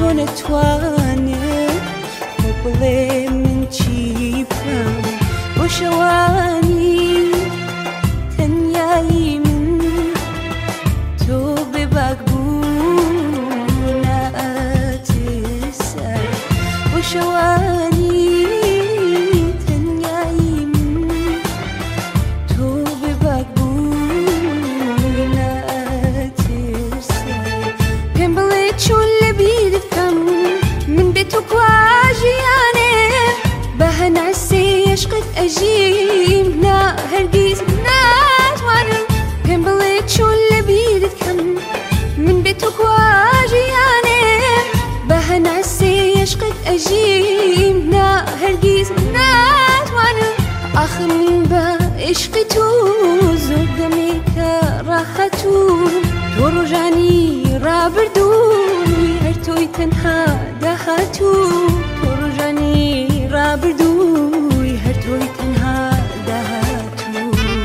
نتوانێت بۆ بڵێ من چی بکەم بۆ شەوانی تەنیایی من تۆ بێباک بوو نائەترسای بۆ شەوانی تەنیایی من تۆ بێباک بوو نائەترسای پێم بڵێ چۆن لەبیرت بکەم من بێ تۆ کوا ژیانێ بە هەناسێ عشقت ئەژیم نا هەرگیز ناتوانم پێم بڵێ چۆن لەبیرت بکەم من بێ تۆ کوا ژیانێ بە هەناسێ عشقت ئەژیم نا هەرگیز ناتوانم ئاخر من بە عشقی تۆ زۆر دەمێکە ڕاحەتوم تۆ ڕۆژانی ڕابردووی هەر تۆی تەنها داهاتوو تۆ ڕۆژانی ڕابردووی هەر تۆی تەنها داهاتوو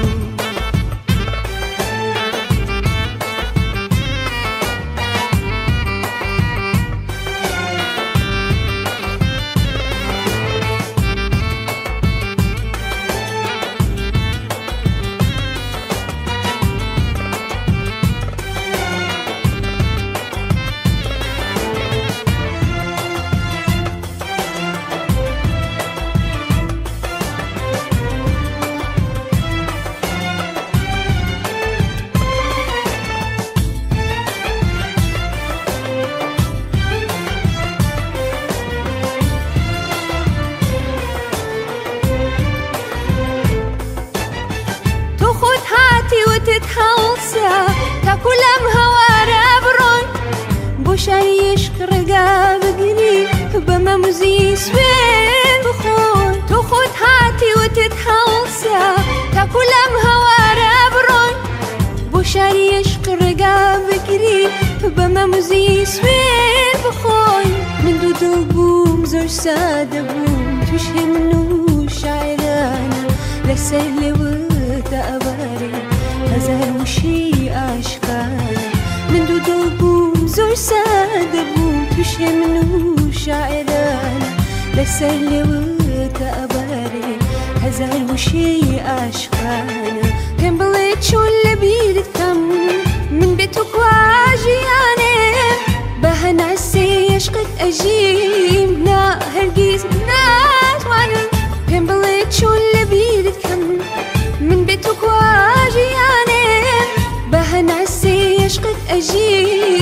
هەڵسا تاکو لەم هەوارە بڕۆن بۆ شاری عشق ڕێگا بگری بە مەموزی سوێن بخۆن تۆ خۆت هاتیوتت هەڵسا تاکو لەم هەوارە بڕۆن بۆ شاری عشق ڕێگا بگری بە مەموزی سوێن بخۆن من دوو دڵ بووم زۆر سادە بووم توش هێ من و شاعرانە لەسەر لێوەدا ئەبارێ هەزار وشی ئاشقانە من دوو دڵ بووم زۆر سادە بووم تووشێ من و شاعرانە لەسەر لێوەدا ئەبارێ هەزار وشی ئاشقانە پێم بڵێ چۆن لەبیرت بکەم من بێ تۆ کوا ژیانێ بە هەناسێ عشقت ئەژیم نا هەرگیز ناتوانم پێم بڵێ چۆن لەبیرت بکەم من بێ تۆ کوا ژیانێ بە هەناسێ عشقت ئەژیم